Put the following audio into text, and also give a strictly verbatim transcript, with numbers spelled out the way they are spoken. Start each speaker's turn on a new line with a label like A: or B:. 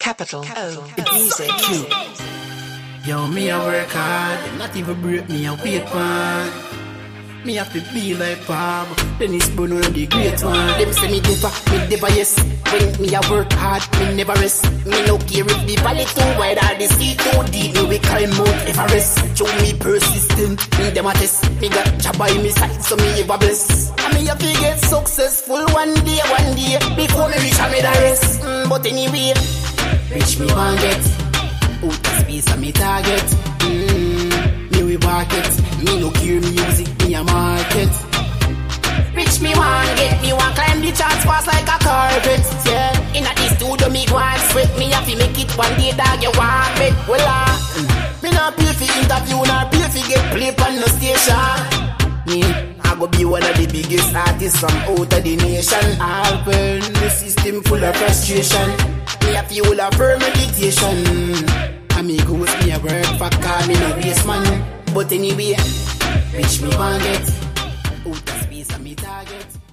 A: Capital O Music.
B: Yo, me a work hard, them not even break me a wait man. Me have to be like Bob, then it's Bruno the great one. Them say me differ, me differ yes. When me a work hard, me never rest. Me no care if the valley too wide or the sea too deep. Me we climb Mount Everest. Show me persistent, me dem a test. Me got job by me side, so me ever bless. And me have to get successful one day, one day. Before me reach a me the rest. Mm, but anyway, reach me one get. Out the space of me target. Mm, me we market. Me no care music, me a market. Rich me want get, me want climb the charts fast like a carpet. Yeah, in a the studio me go and sweat. Me have to make it one day, dog, you want it. Well, ah, uh, me not pay for interview, not pay for get play on the station. Me, I go be one of the biggest artists from out of the nation. I'll burn the system full of frustration. Me a fuel of firm meditation. Amigos, me a work for car, me no waste man. But anyway, reach me one get. Out of space and me target.